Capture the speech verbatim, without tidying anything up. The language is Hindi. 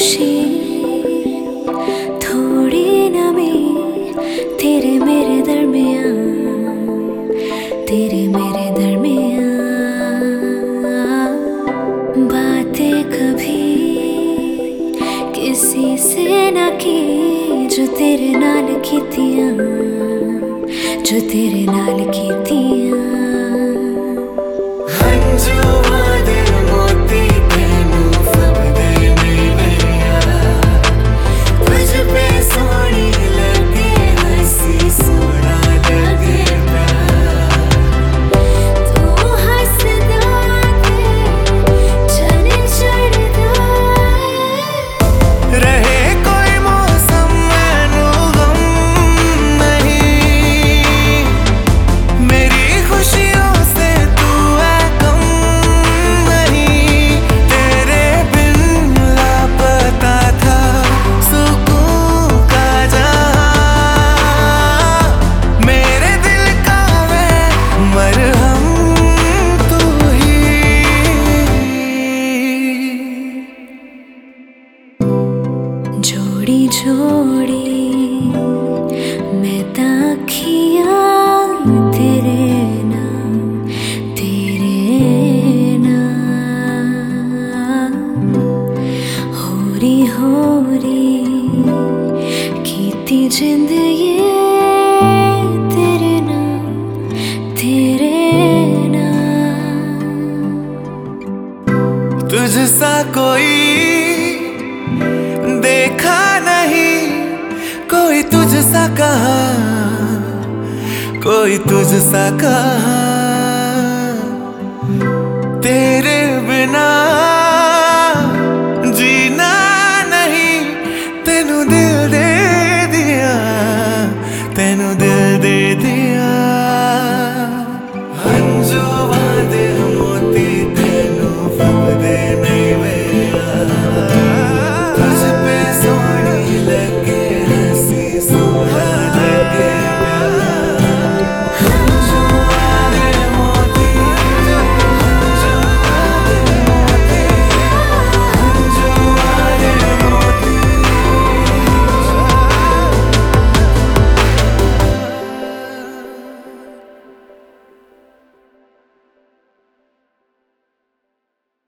खुशी थोड़ी नमी तेरे मेरे दरमियाँ, तेरे मेरे दरमियाँ। बातें कभी किसी से न की जो तेरे नाल कीतियां, जो तेरे नाल कीतियां। जोड़ी जोड़ी मैं ताखियां तेरे नाम, तेरे नाम। होरी होरी कीती जिंद ये तेरे नाम, तेरे नाम। तुझसा कोई देखा नहीं, कोई तुझसा कहा, कोई तुझसा कहा। तेरे बिना